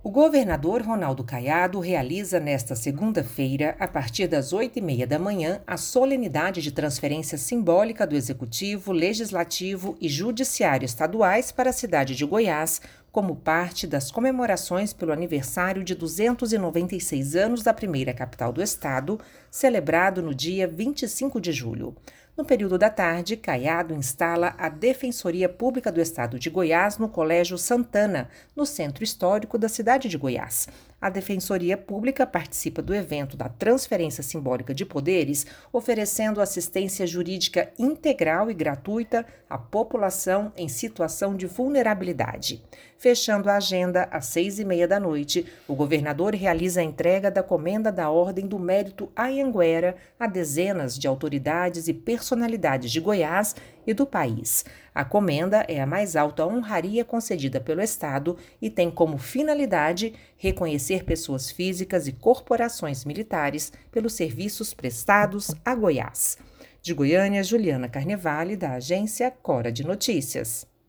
O governador Ronaldo Caiado realiza nesta segunda-feira, a partir das 8h30 da manhã, a solenidade de transferência simbólica do Executivo, Legislativo e Judiciário estaduais para a cidade de Goiás, como parte das comemorações pelo aniversário de 296 anos da primeira capital do estado, celebrado no dia 25 de julho. No período da tarde, Caiado instala a Defensoria Pública do Estado de Goiás no Colégio Santana, no centro histórico da cidade de Goiás. A Defensoria Pública participa do evento da transferência simbólica de poderes, oferecendo assistência jurídica integral e gratuita à população em situação de vulnerabilidade. Fechando a agenda, às 6h30 da noite, o governador realiza a entrega da Comenda da Ordem do Mérito Anhanguera a dezenas de autoridades e personalidades de Goiás e do país. A comenda é a mais alta honraria concedida pelo Estado e tem como finalidade reconhecer pessoas físicas e corporações militares pelos serviços prestados a Goiás. De Goiânia, Juliana Carnevale, da agência Cora de Notícias.